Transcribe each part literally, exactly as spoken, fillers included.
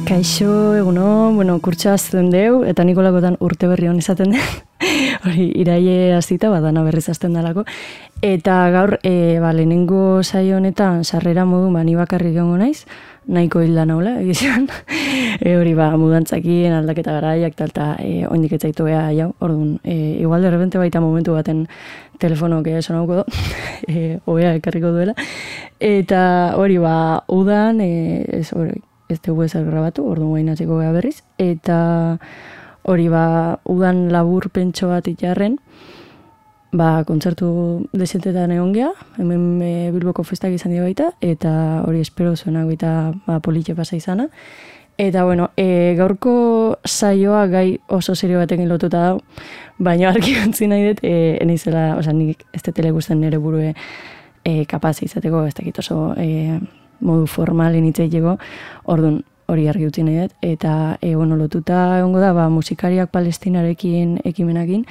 Kaixo, egunon, bueno, kurtsa azten deu, eta Nikolakotan urte berri hon izaten den, hori, iraile azita, badana berriz azten dalako. Eta gaur, e, ba, lehenengo saio honetan, sarrera modu, ba, ni bakarrik egongo naiz, nahiko hilda naula, egizan. E, hori, ba, mudantzakien, aldaketa garaiak, eta, eta e, oindik etzaitu beha, jau, orduan, e, igual de repente baita momentu baten telefono que sonauko do, e, obea ekarriko duela. Eta hori, ba, udan, e, ez hori, ez dugu ezar grabatu, orduan guain atzeko beha berriz, eta hori ba, udan labur pentso bat itxarren, ba, kontzertu desentetan egon geha, hemen e, Bilboko festak izan dira baita, eta hori espero zuenak baita ba, politxe pasa izana. Eta, bueno, e, gaurko saioa gai oso serio batekin lotuta dau, baina argi ontzi nahi dut, e, enizela, oza, nik ez tetele guztien nire burue e, kapaz izateko, ez dakit oso e, modu formalin itzaiteko, orduan hori argi utzi nahi dut, eta e, bueno, lotuta egongo da, ba, musikariak palestinarekin ekimenakin,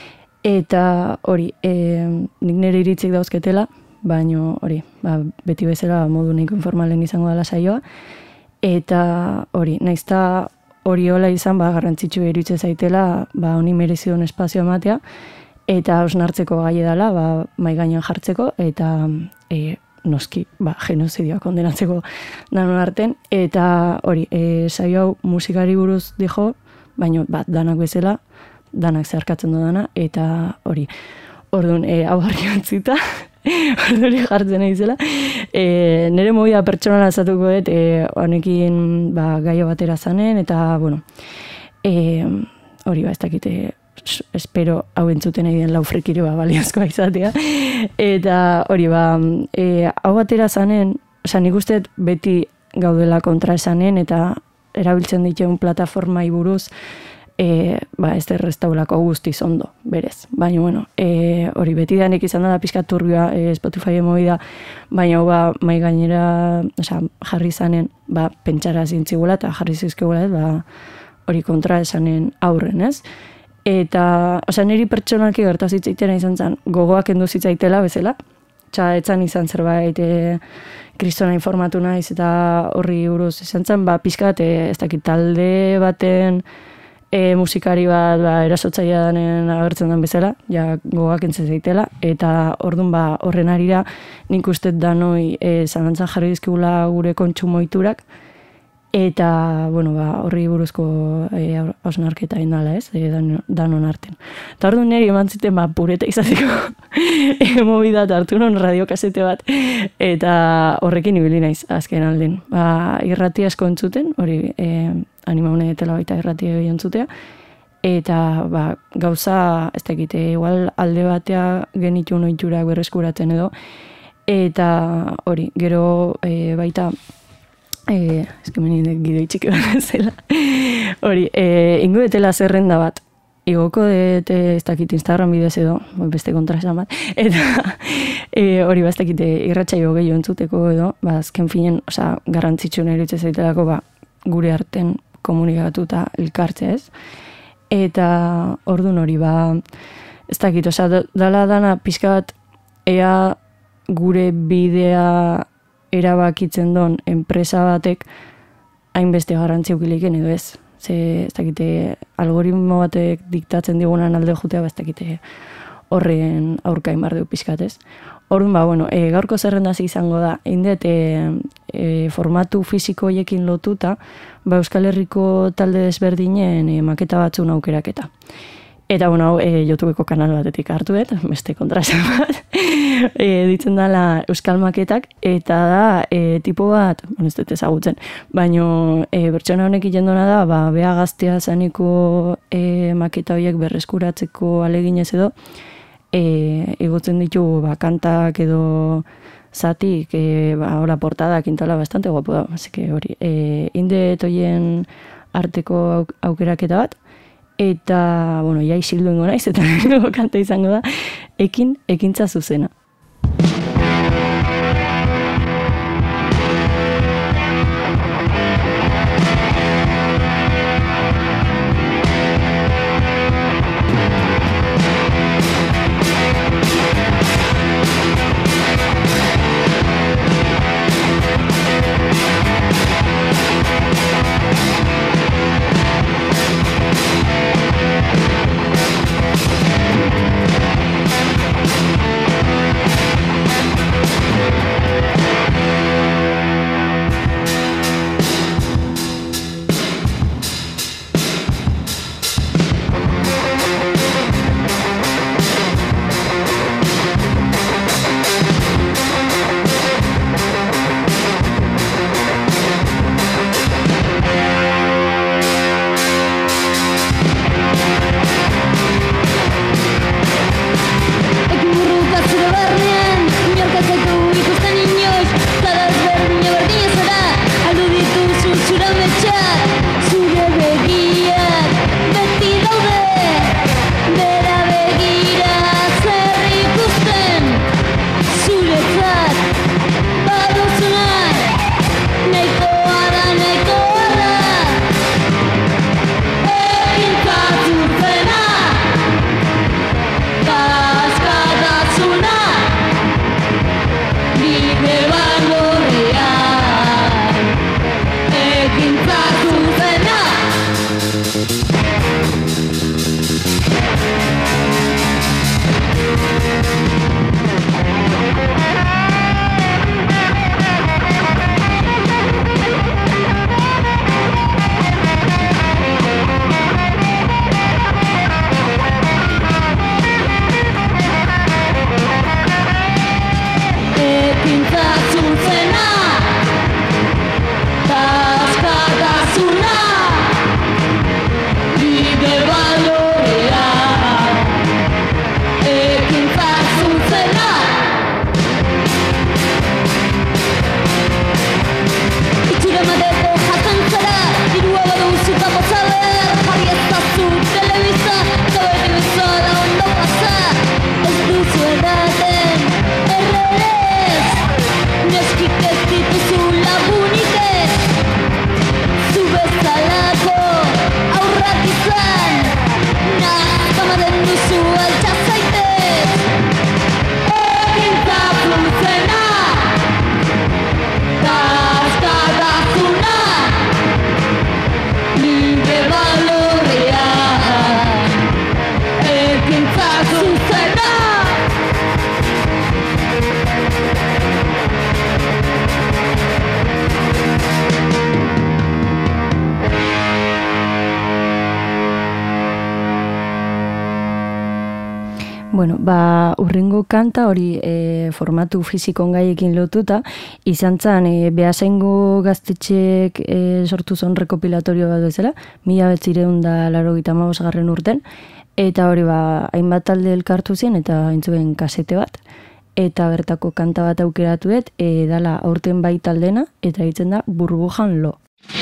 eta hori, e, nik nire iritzik dauzketela, baina hori, ba, beti bezala modu nahiko informalen izango dela saioa, eta hori, naizta hori hola izan, ba, garrantzitsu iritze zaitela, ba, honi merezidun espazio ematea, eta hausnartzeko gai edala, ba, mai gainean jartzeko, eta e, noski, ba, genozidioa kondenatzeko danon arten, eta hori, e, saio hau musikari buruz dijo, baina bat danak bezala, danak zeharkatzen du dana, eta hori, orduan, e, hau argi ontzita, orduan hori jartzen egizela, e, nire movida pertsonala azatuko dut, e, honekin ba, gaio batera zanen, eta, bueno, e, hori, ba, ez dakite, espero hau entzuten egin lau frikire ba, baliozkoa izatea. Eta hori ba, e, hau batera zanen, oza, nik uste beti gaudela kontra esanen, eta erabiltzen dituen plataformai buruz, e, ba, ez derreztaulako guztiz ondo, berez. Baina, bueno, e, hori beti danik izan da pixka turbioa e, Spotify emoida, baina ba, mai gainera, oza, jarri zanen, ba, pentsara zintzigula, eta jarri zizkigula, ba, hori kontra esanen aurren, ez? Eta, oza, niri pertsonalki gertaz hitzaitena izan zen, gogoak endu zitzaitela bezala. Txa, etzan izan zerbait, e, kristona informatu naiz, eta horri buruz izan zen, ba, pixkat, e, ez dakit talde baten e, musikari bat, ba, erasotzaia danen agertzen den bezala, ja, gogoak entzen zaitela, eta orduan, ba, horren arira, nik uste danoi e, zalantzan jarri dizkigula gure kontsumoiturak, eta, bueno, ba, horri buruzko e, hausnarketa indala, ez, e, dan, danon arten. Eta orduan niri eman ziten, ba, pureta izateko emobida hartu non radiokasete bat, eta horrekin ibili naiz, azken alden. Ba, irrati asko entzuten, hori e, animaune dela baita irrati egin entzutea, eta ba, gauza, ez dakite, igual alde batea genitu noiturak berreskuratzen edo, eta hori, gero e, baita, E, ez que meni gidoitxik egon zela. Hori, e, ingo detela zerrenda bat, igoko dut ez dakit Instagram bidez edo, beste kontra esan bat, eta e, hori ba ez dakit irratsaio gehiago entzuteko edo, ba azken finen, oza, garrantzitsu neritze zaitelako, ba, gure arten komunikatu eta elkartze ez. Eta orduan hori, ba, ez dakit, oza, dala dana pixka bat, ea gure bidea erabakitzen don enpresa batek hainbeste garrantzi ukiliken edo ez. Ze, ez dakite, algoritmo batek diktatzen digunan alde jutea, ba, ez dakite horren aurkain bar deu pixkatez. Orduan, ba, bueno, e, gaurko zerrendaz izango da, indet, e, e, formatu fisiko hoiekin lotuta, ba, Euskal Herriko talde desberdinen e, maketa batzun aukeraketa. Eta, bueno, hau, e, YouTubeko kanal batetik hartu dut, beste kontrasan bat, e, ditzen dela Euskal Maketak, eta da, e, tipo bat, bueno, ez dut ezagutzen, baina e, bertsona honek itendona da, ba, bea gaztea zaniko e, maketa horiek berreskuratzeko aleginez edo, e, igotzen ditugu, ba, kantak edo zatik, e, ba, hola portadak intala bastante guapo da, así que hori, e, indet horien arteko auk aukeraketa bat, eta, bueno, ja isildu ingo naiz, eta lehenengo kanta izango da, ekin, ekintza zuzena. Bueno, ba, urrengo kanta hori e, formatu fizikon gaiekin lotuta, izan zen e, Beasaingo gaztetxeek e, sortu zon rekopilatorio bat bezala, mila betzireun da laro gita garren urten, eta hori ba, hainbat talde elkartu zen, eta entzuen kasete bat, eta bertako kanta bat aukeratu dut, e, dala aurten bai taldena, eta ditzen da Burbujan lo.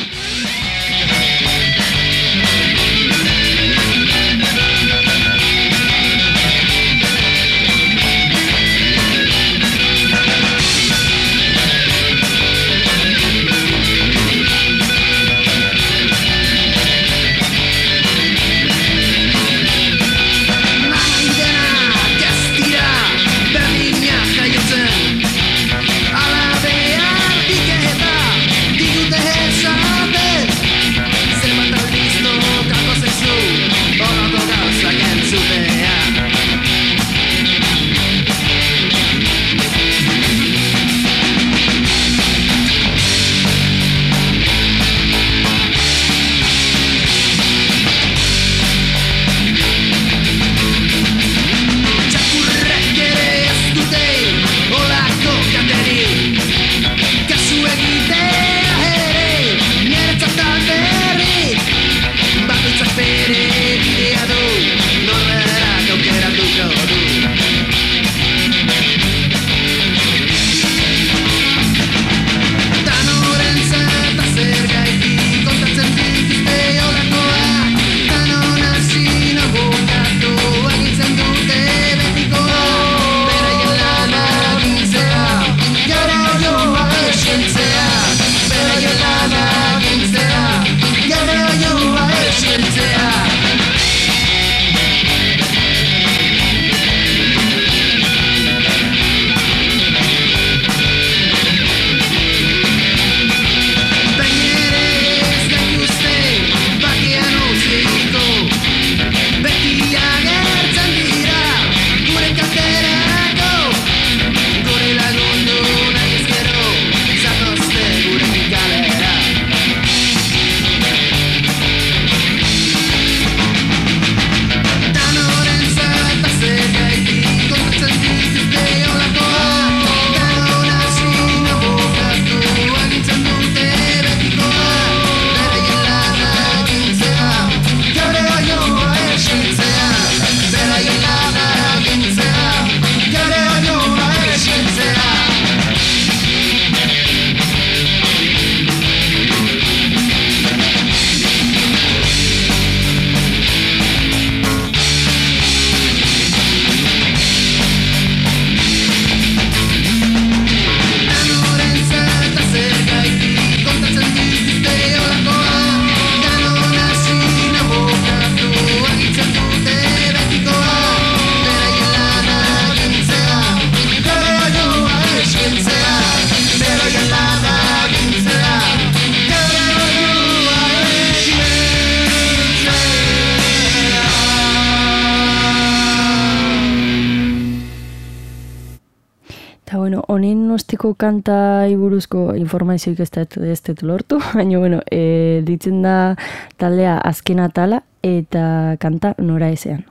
Honenostiko kanta iburuzko informazioik ez dut lortu, baina bueno, e, ditzen da taldea azken atala eta kanta Nora ezean.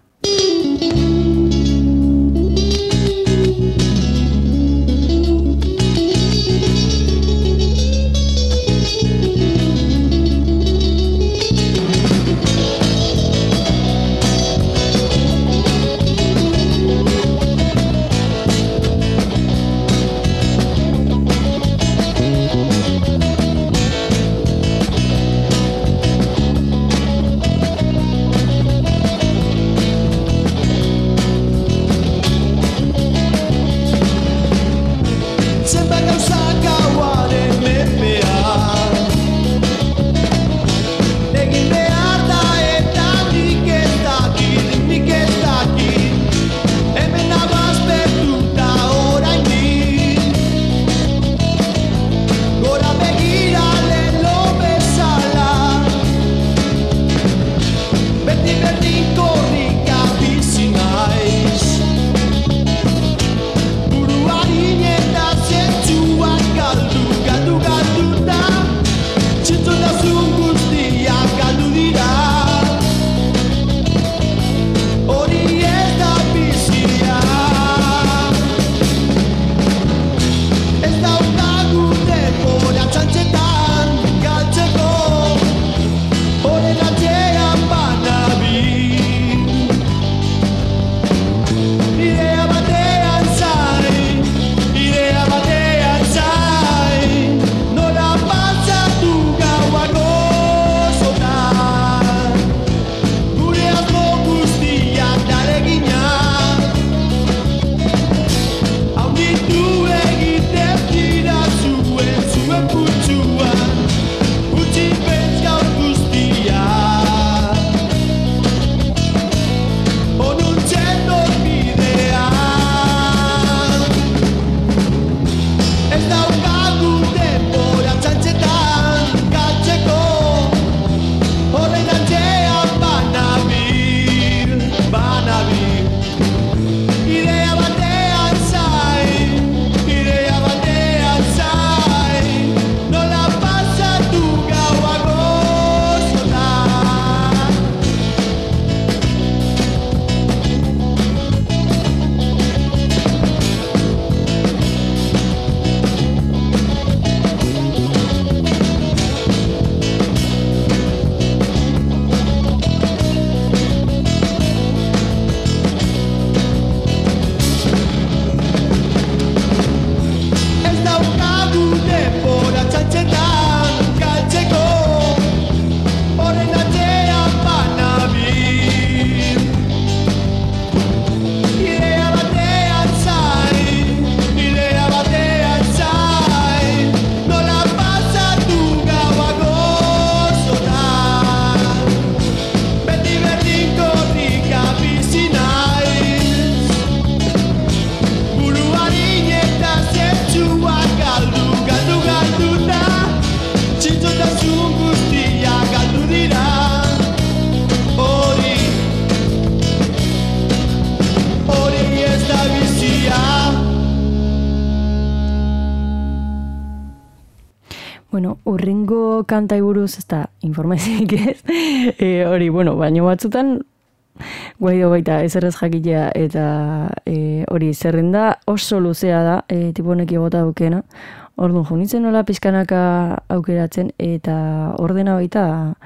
urrengo kantai buruz, ez da, informazik ez, e, hori, bueno, baino batzutan, guaido baita ezerrez jakitea, eta e, hori zerrenda oso luzea da, e, tiponek egota dukena, orduan junitzen nola pizkanaka aukeratzen, eta ordena baita,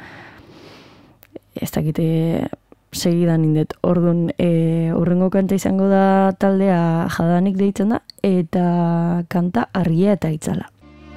ez dakite, segidan indet. Orduan, e, urrengo kanta izango da taldea Jadanik deitzen da, eta kanta Argia eta Itzala.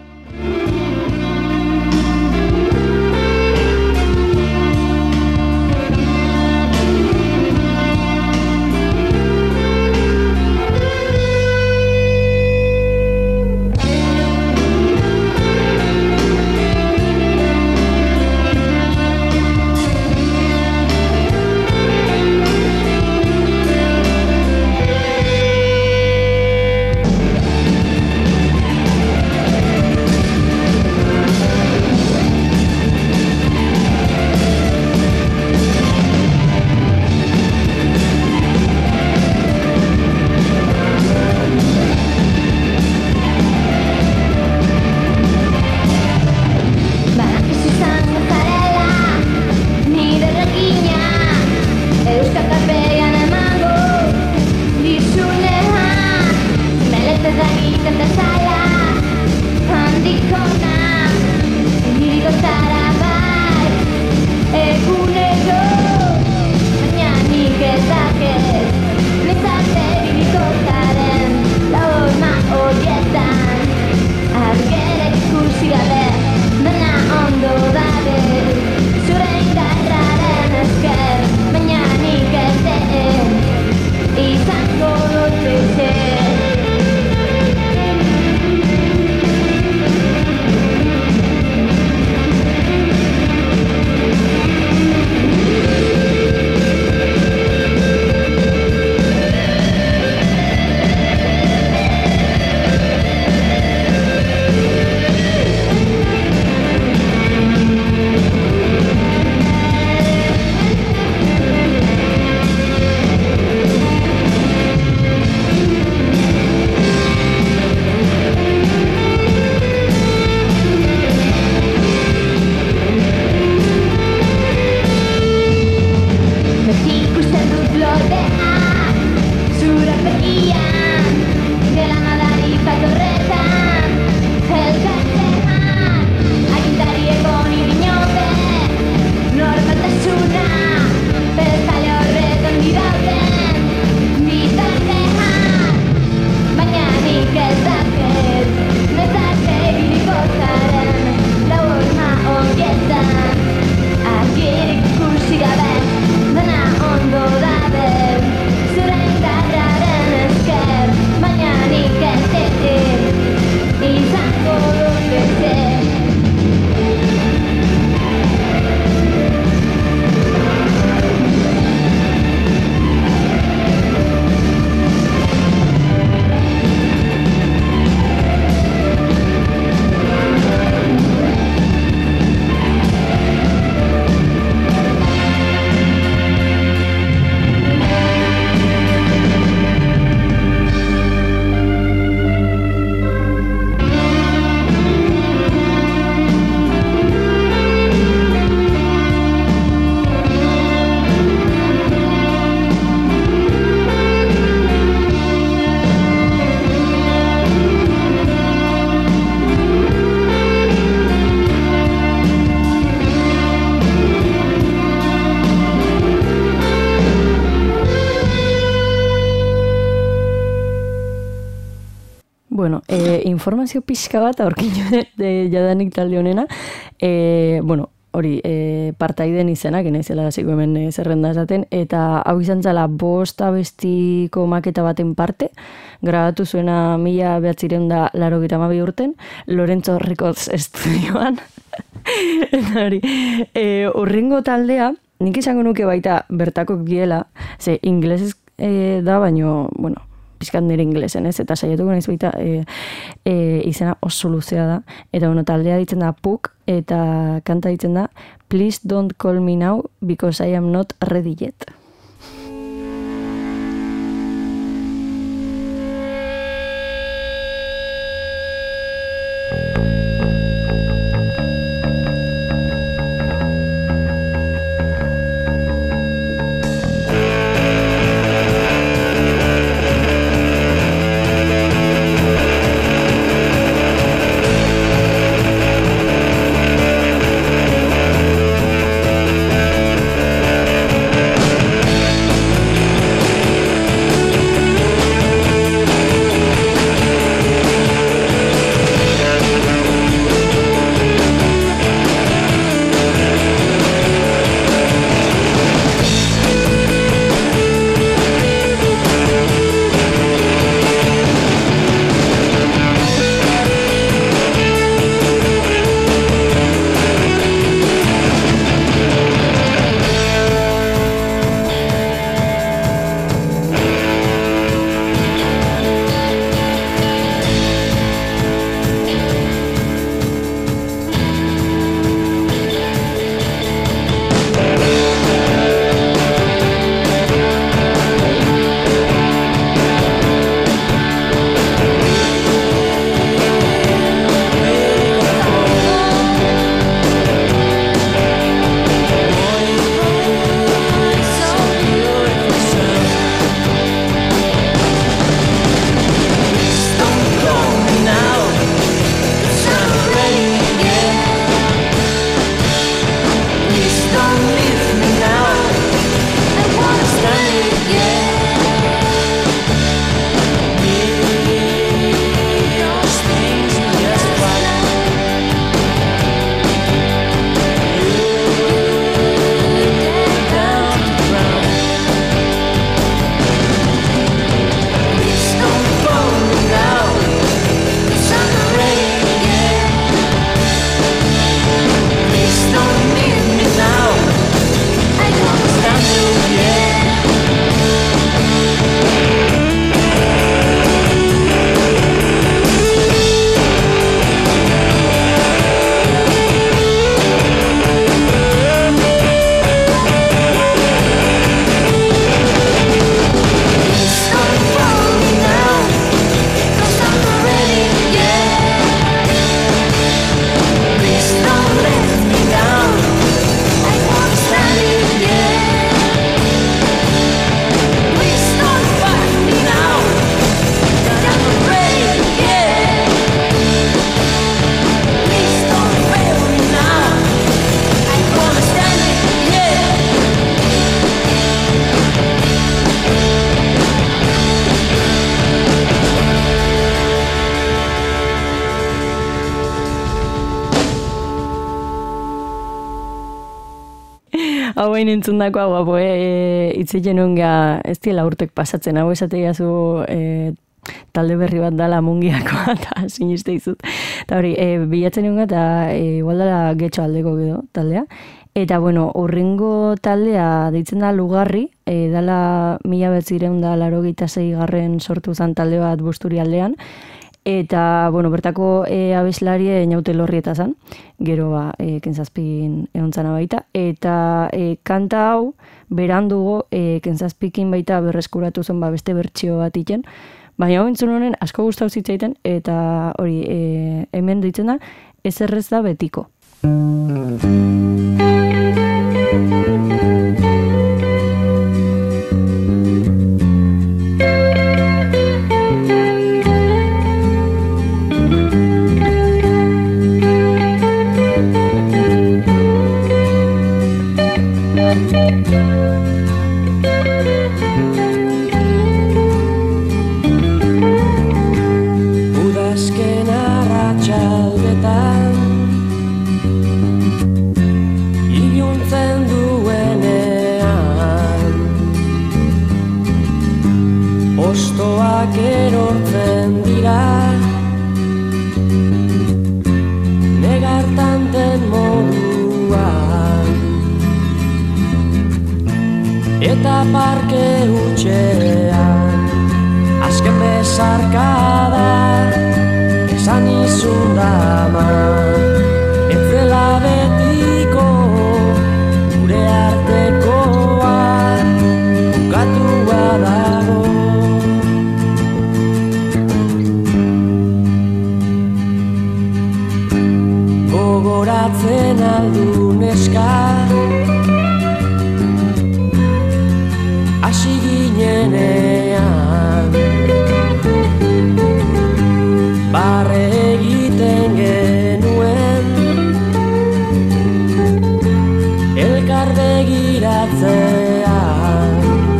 Bueno, e, informazio pixka bat aurkinu de Jadanik talde honena. E, bueno, hori, e, partaiden izenak, naizela hasiko hemen e, zerrenda esaten, eta hau izan zala bost abestiko maketa baten parte, grabatu zuena mila behatzireun da laurogeita hamabi urten, Lorenzo Records estudioan. Eta hori, e, urrengo taldea, nik izango nuke baita bertakok giela, ze inglesez e, da, baino, bueno, pizkat nire inglesen, ez? Eta saiatuko naiz baita e, e, izena oso luzea da. Eta bueno, taldea ditzen da Puk, eta kanta ditzen da Please don't call me now because I am not ready yet. hau hain entzun dako, hau, hau, e, itzitzen nuen ez diela urtek pasatzen, hau esatea zu e, talde berri bat dala mungiakoa, eta siniste izut. Eta hori, e, bilatzen nuen eta e, igual dala getxo aldeko gedo taldea. Eta, bueno, urrengo taldea deitzen da Lugarri, e, dala mila betzireun da laro geita zei garren sortu zen talde bat Busturi aldean, eta, bueno, bertako e, abeslarie Inaute Lorrieta zen, gero, ba, e, kentzazpin egon zana baita, eta e, kanta hau, berandugo, e, kentzazpikin baita berreskuratu zen, ba, beste bertsio bat iten, baina hau entzun honen asko gustau zitzaiten, eta hori, e, hemen deitzen da, ez errez da betiko. Udazken arratsaldetan iluntzen duenean hostoak erortzen dira negartanten moduan eta parke hutsean azken besarkada esan izun dama ez dela betiko gure artekoa bukatua dago. Gogoratzen aldu neska hasi ginenean barre egiten genuen elkar begiratzean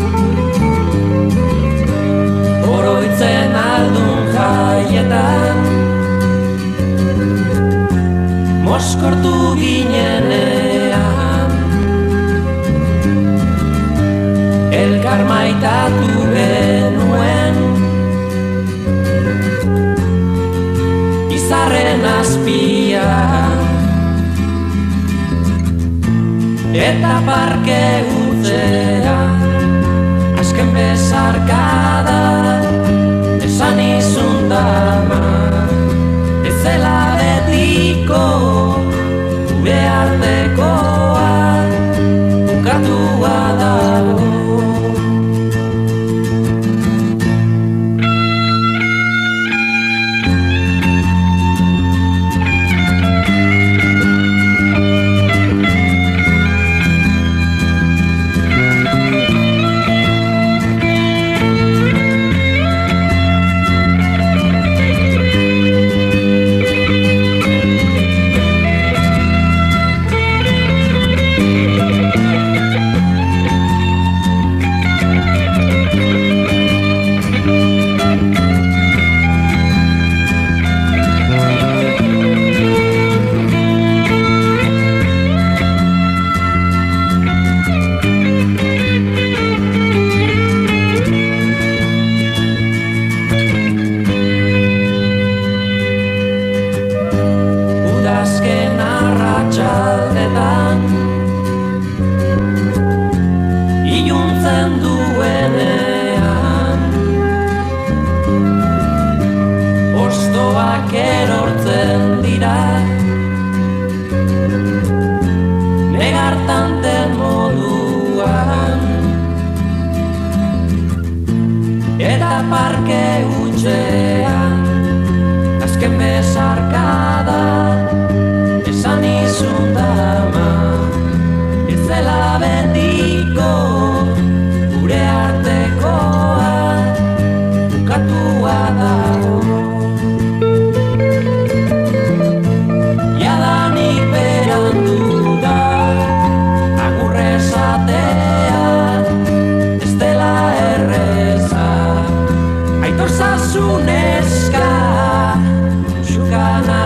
oroitzen aldun jaietan moskortu ginenean elkar maitatu genuen izarren azpian eta parke hutsean azken besarkada esan izun dama ez zela betiko gure artekoa bukatua dago.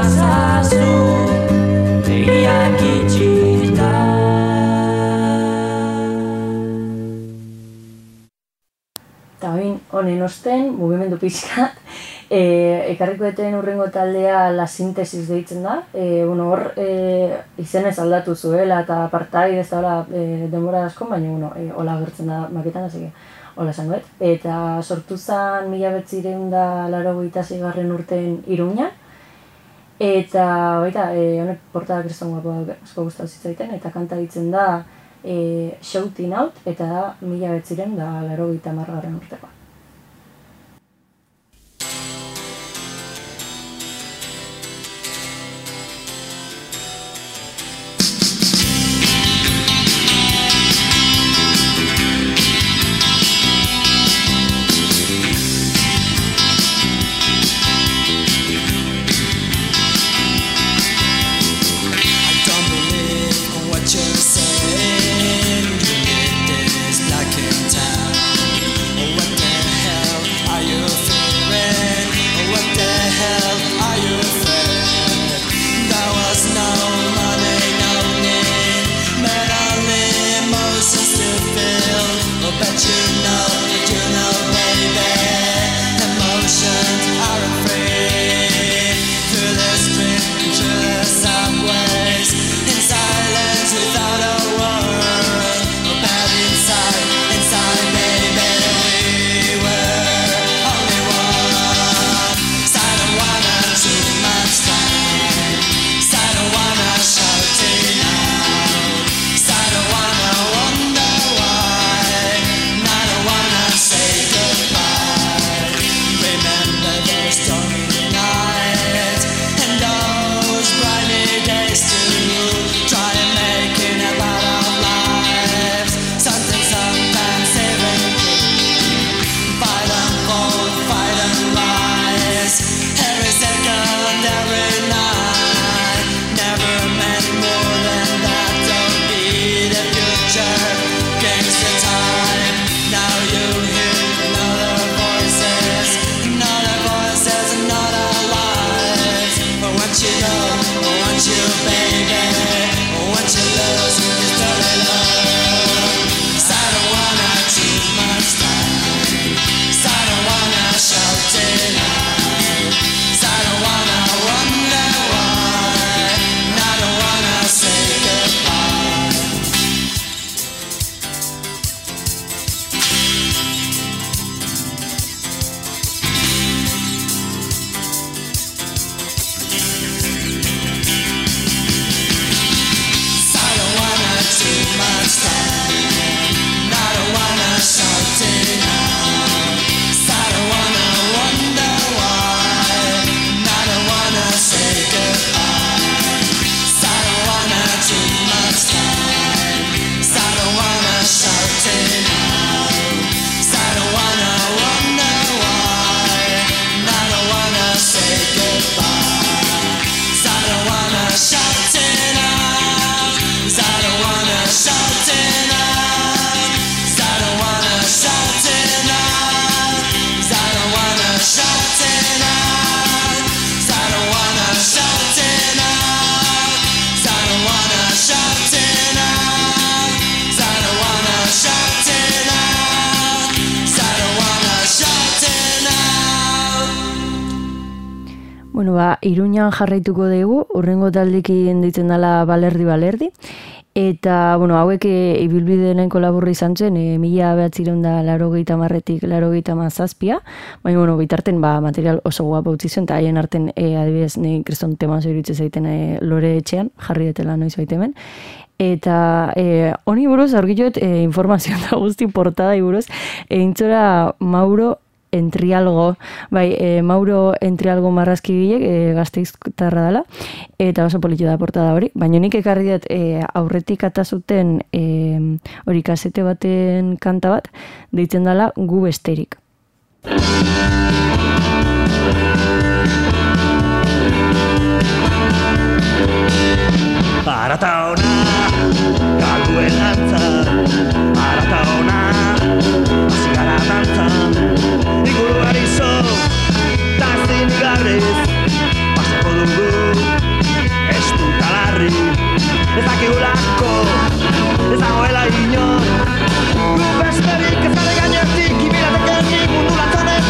Egiak itxita osten, mugimendu pixkat, e, ekarriko eten urrengo taldea La Sintesis deitzen da, e, bueno, hor e, izenez aldatu zuela eta partai ez da e, denbora asko, baina bueno, e, hola gertzen da maketan, hasi hola esango dut. Eta sortu zen mila bederatziehun eta laurogeita seigarren urtean Iruñan, eta baita, e, honek portada kriston guapoa asko gustatu zitzaiten, eta kanta ditzen da e, Shouting Out, eta da mila bederatziehun eta laurogeita hamargarren urtekoa. Bueno, ba, Iruñan jarraituko dugu, urrengo taldekin ditzen dela Balerdi Balerdi, eta, bueno, hauek e, ibilbide nahiko laburra izan zen, e, mila behatziehun eta laurogeita hamarretik laurogeita hamazazpia, baina, bueno, bitarten, ba, material oso guapa utzi zen, eta haien arten, e, adibidez, ni kriston teman zeuritzen zaiten e, Lore etxean, jarri detela noiz baitemen, eta e, honi buruz, aurkituet, e, informazio da guzti portada buruz, e, intzora Mauro Entrialgo, bai, e, Mauro Entrialgo marrazkigilek, e, Gasteiztarra dela, eta oso politxo da portada hori, baina nik ekarri dut e, aurretik atazuten e, hori kasete baten kanta bat, deitzen dela Gu Besterik. Arata ona, galduen antza, arata ona, azigara dantza, ikuru arizo, tazin garriz, pasako dugu, ez du talarri, ez dakigulako, ez dagoela inor, gu besterik ez gare gainetik, ibirateken mundu lantzaren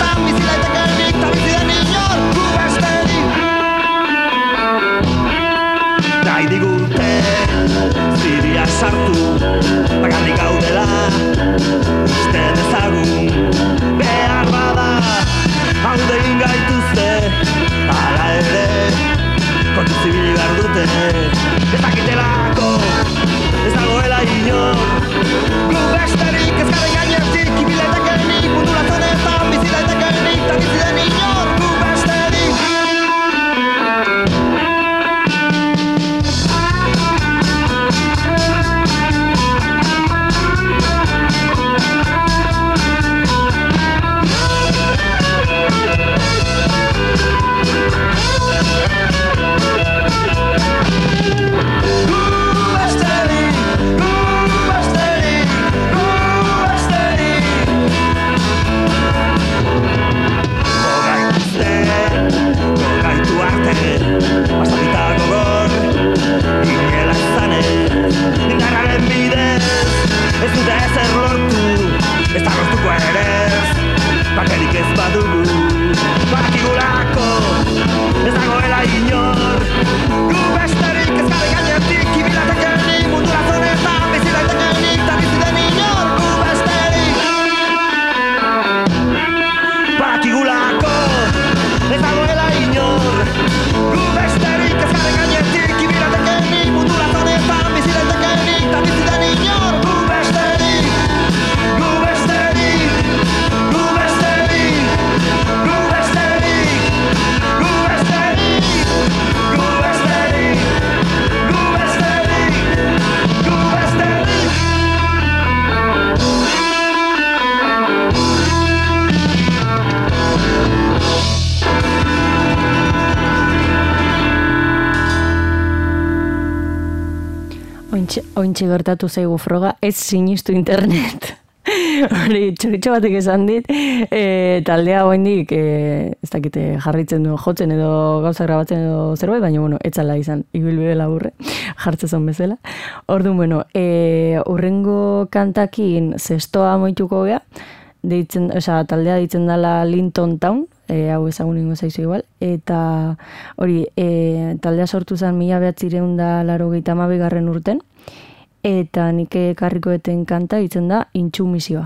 sartu, bakarrik gaudela, uste dezagun, behar bada, haude egin gaituzte, ala ere, kontu zibili behar dute, ez dakitelako, ez dagoela inor, gu besterik ez garen gainetik, ibiletekenik, mundu latzonetan, biziletekenik, eta biziden inor, gu besterik. Ez dute ezer lortu, ez da lortuko ere bakerik ez badugu, bakigulako, ez dagoela inor, gu besterik ez gare gainetik, ibilatekenik, mundu latzonetan, bizilaitekenik, eta biziden inor, gu besterik. Bakigulako, ez dagoela inor, gu besterik ez gare gainetik, ibilatekenik, mundu latzonetan, bizilaitekenik, eta biziden inor, gu besterik. Gu besterik, gu besterik, gu besterik, gu besterik, gu besterik, gu besterik, gu besterik. Ointxe, ointxe gertatu zaigu froga, ez sinistu internet. Hori, txoritxo batek esan dit, e, taldea oraindik e, ez dakite jarritzen du jotzen edo gauza grabatzen edo zerbait, baina bueno, etzala izan, ibilbide laburre, jartzezon bezala. Orduan, bueno, e, urrengo kantakin zestoa moituko gea, deitzen, oza, taldea deitzen dela Linton Town, e, hau ezagun ingo zaizu igual, eta hori, e, taldea sortu zen mila behatzireun da laurogeita hamabigarren urten, eta nik ekarrikoeten kanta ditzen da Intsumisioa.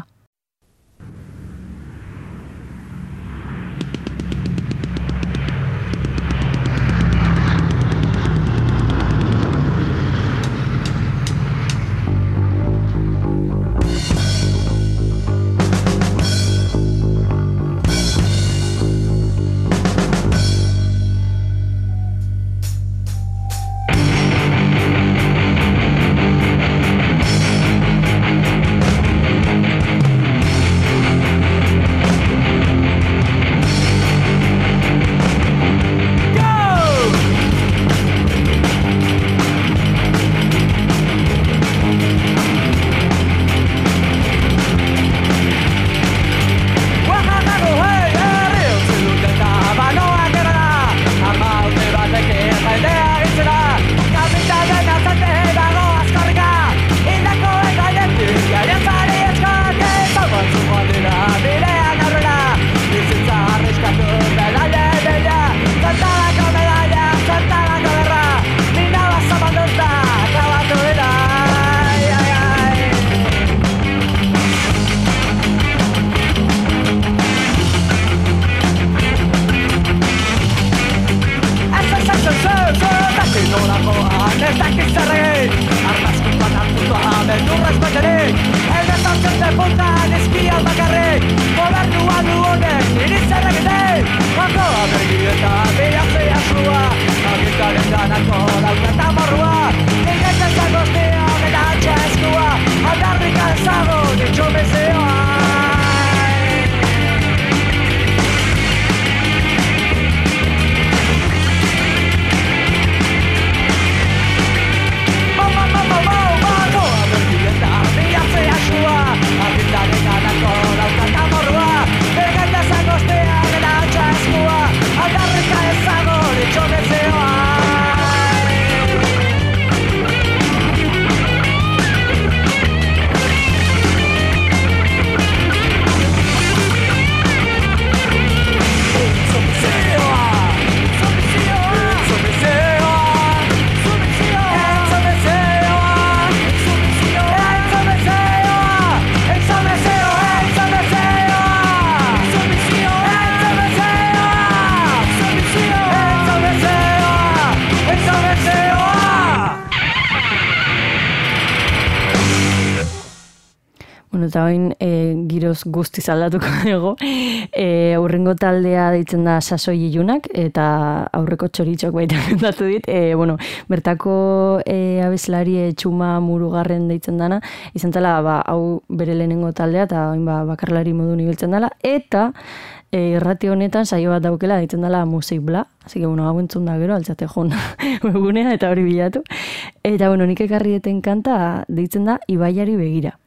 Bueno, eta oin e, giroz guztiz aldatuko dugu. E, urrengo taldea deitzen da Sasoi Ilunak, eta aurreko txoritxok baita kantatu dit. E, bueno, bertako e, abeslari Txuma Murugarren deitzen dana, izan zela, ba, hau bere lehenengo taldea, eta oin ba, bakarlari modu nibiltzen dela, eta e, irrati honetan saio bat daukela deitzen dela Musik Bla, así que, bueno, hau entzun da gero, altzate joan webgunea, eta hori bilatu. Eta, bueno, nik ekarri deten kanta deitzen da Ibaiari Begira.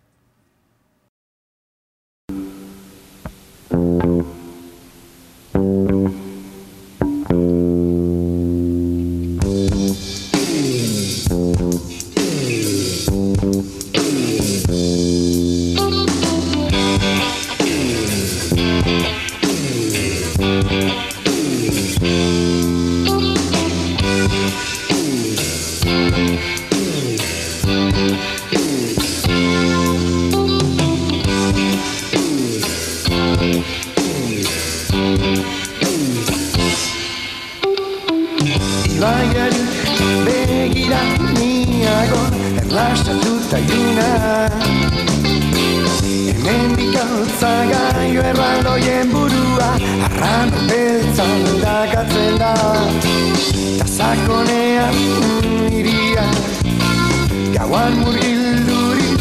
Ibaiari begira niago erlaxatuta iluna Hemendik altzagaio erraldoien burua arrano beltzan dakatzen da Ta sakonean iria gauan murgilduri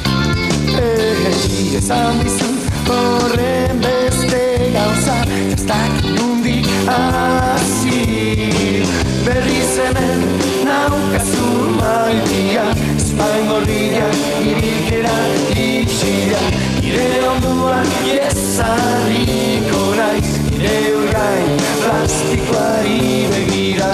Ei, esan dizu horren beste gauza ez dakit nundik hasi Berriz hemen naukazu maitia Espaingorria irikera itxia Ire onduan iezarriko naiz Ire urgain plastikoari begira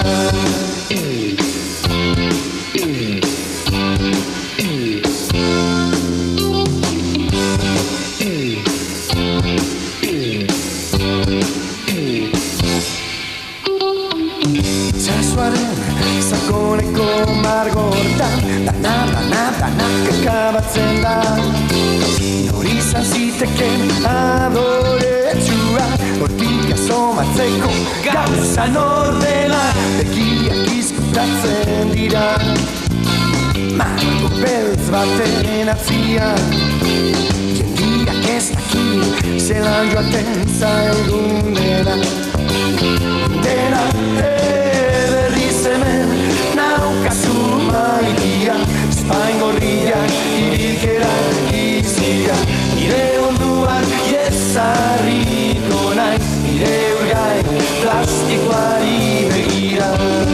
Sakoneko margortan Dana, dana, danak akabatzen da Nori izan ziteken adoretsua Hortik asomatzeko gauza nordela Begiak izkutatzen dira Margo beltz baten atzian Jendiak ez daki zelan joaten zaigun dena Dena, berriz hemen naukazu maitia Espaingorriak irikera izia Nire onduan iezarriko naiz Nire urgain plastikoari begira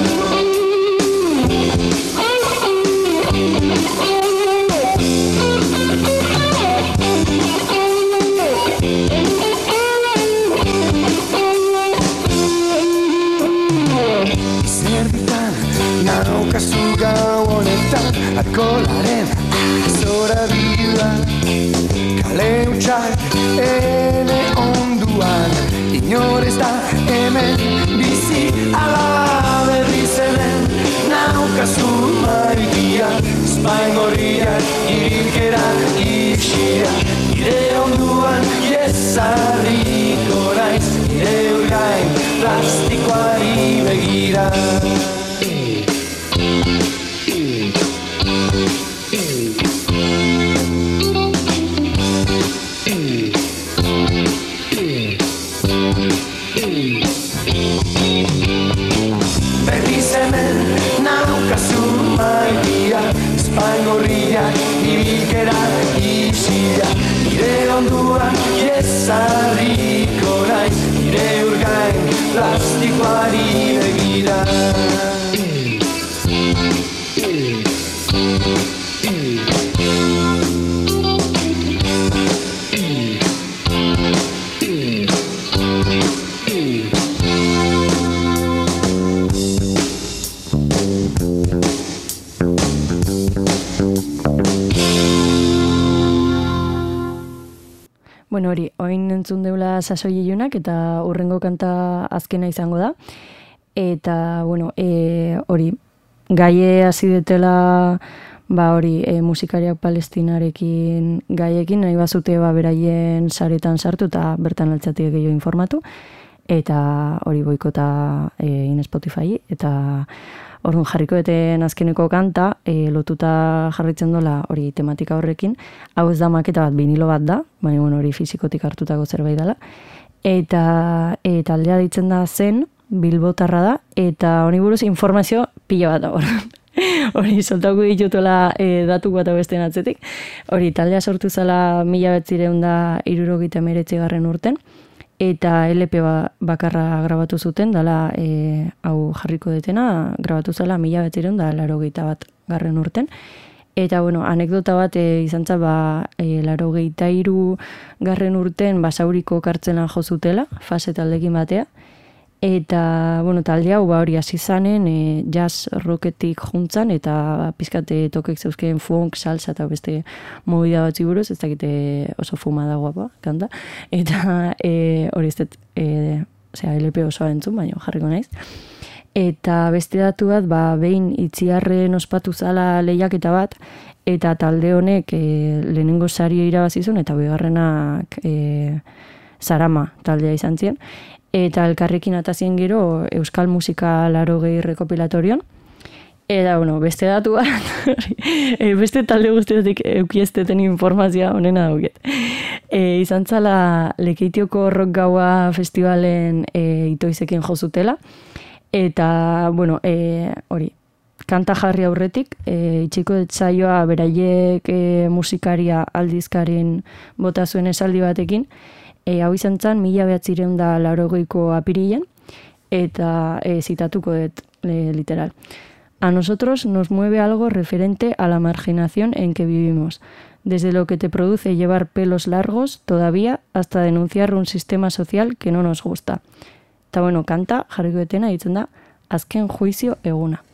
Naukazu gau honetan alkoholaren zora bila Kale hutsak ene onduan inorez da hemen bizi ala berriz hemen Naukazu maitia Espaingorriak irikera itxia Ire onduan iezarriko naiz Ire urgain plastikoari begira Berriz hemen naukazu maitia Espaingorriak irikera izia Ire onduan iezarriko naiz Ire urgain plastikoari begira Bueno, hori, oin entzun deula Sasoi Ilunak eta urrengo kanta azkena izango da. Eta, bueno, e, hori, gaie hasi detela, ba hori, e, musikariak palestinarekin gaiekin, nahi bazute ba beraien saretan sartu eta bertan altzatik gehiago informatu. Eta hori boikota e, in Spotify, eta Orduan jarriko duten azkeneko kanta, e, lotuta jarritzen dola hori tematika horrekin. Hau ez da maketa bat, vinilo bat da, baina bueno, hori fizikotik hartutako zerbait dela. Eta e, taldea ditzen da Zen, bilbotarra da, eta honi buruz informazio pila bat da hor. Hori soltauko ditutela e, datu bat abesten atzetik. Hori taldea sortu zela mila betzireun da hirurogeita hemeretzi garren urten, eta L P ba, bakarra grabatu zuten, dala e, hau jarriko detena, grabatu zela mila betzireun da laurogeita bat garren urten. Eta, bueno, anekdota bat e, izan za, ba, e, laurogeita hiru garren urten Basauriko kartzelan jo zutela, fase taldekin batea. Eta, bueno, talde hau ba hori hasi zanen, e, jazz rocketik juntzan, eta pizkate tokek zeuzkeen funk, salsa eta beste movida batzi buruz, ez dakite oso fumada guapa, kanta. Eta e, hori ez dut, e, osea, L P osoa entzun, baina jarriko naiz. Eta beste datu bat, ba, behin Itziarren ospatu zala lehiaketa bat, eta talde honek e, lehenengo saria irabazizun, eta bigarrenak e, Sarama taldea izan ziren. Eta elkarrekin atazien gero euskal musika laurogei rekopilatorion. Eta, bueno, beste datu bat, e, beste talde guztietik eukiesteten informazioa honena dauket. E, izan zala Lekeitioko Rock Gaua festivalen e, itoizekin jozutela. Eta, bueno, e, hori, kanta jarri aurretik, e, itxiko etzaioa beraiek e, musikaria aldizkarin bota zuen esaldi batekin, E, hau izan zen, mila behatzireun da laurogeiko apirilen, eta e, zitatuko dut, e, literal. A nosotros nos mueve algo referente a la marginación en que vivimos, desde lo que te produce llevar pelos largos todavía hasta denunciar un sistema social que no nos gusta. Eta bueno, kanta, jarriko detena, ditzen da, azken juizio eguna.